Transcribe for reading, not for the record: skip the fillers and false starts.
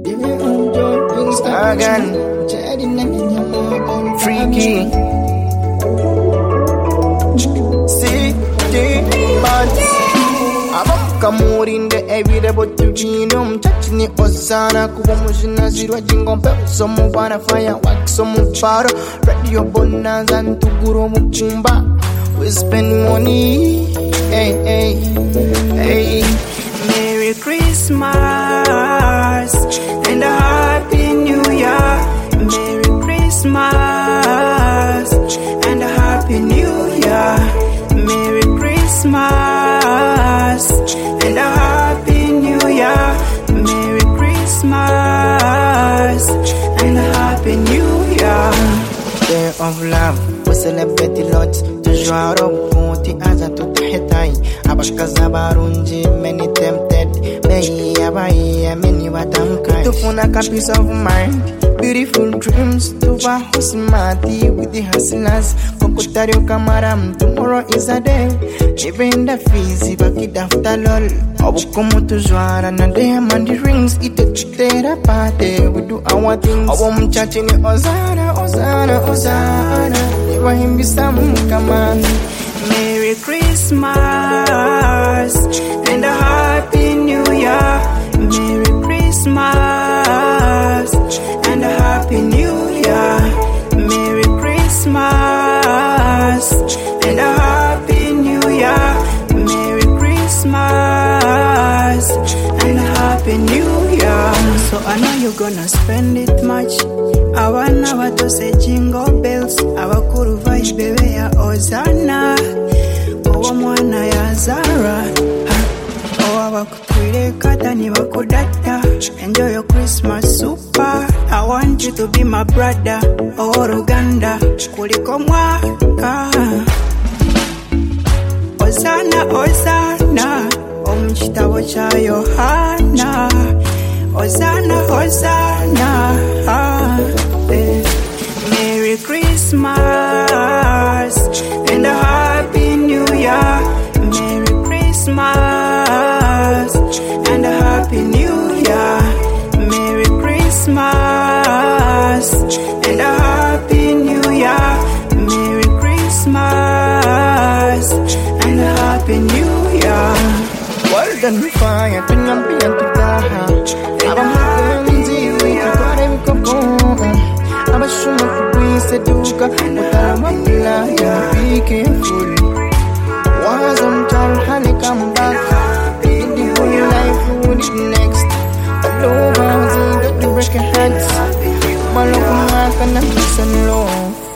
Again, freaky. See, but Kamurin the everyday but to genome touching it Osana Kubomushina Zero Jingle some wanna fire wax some paro radio bonanza and to Guru Mukumba. We spend money. Hey, hey, hey. Merry Christmas and a Happy New Year. Merry Christmas and a Happy New Year. Merry Christmas and a Happy New Year. Merry Christmas and a Happy New Year. Day of love, we celebrate the Lord. Toujours bonti aza tutehetai. Abashkaza barunji many tempted. Mei abai many watamkai. Tufuna a peace of mind. Beautiful dreams to Vahusmati with the hustlers. Kokutario Kamaram, tomorrow is a day. Even the fees, Ibaki after lol. Abukomo to Joara, and they and the rings. It a party, we do our things. Awam chachini Ozana, Ozana, Ozana. Never him be some command. Merry Christmas and a Happy New Year. Merry Christmas and a Happy New Year. Merry Christmas and a Happy New Year. Merry Christmas and a Happy New Year. So I know you're gonna spend it much. Abana bato say jingle bells. Abakuru vibe ya Ozana. Owa mwana ya Zara. Owa bakutwire kata ni bakudata. Enjoy your Christmas super. I want you to be my brother. Oh Uganda kuliko mwaka. Ozana, Ozana. Omchitabo cha Yohana. Ozana, Ozana. Merry Christmas and a Happy New Year. Merry Christmas and a Happy New Year. Merry Christmas and a Happy New Year. Merry Christmas and a Happy New Year. Well done, fire, Pinyam Pinyam Pitaha. Abashuma kubise duka utaramamila ya be careful. Was on time honey come back. In the whole life would it next. Alone I was in the break your heads. Malokuma kana peace and love.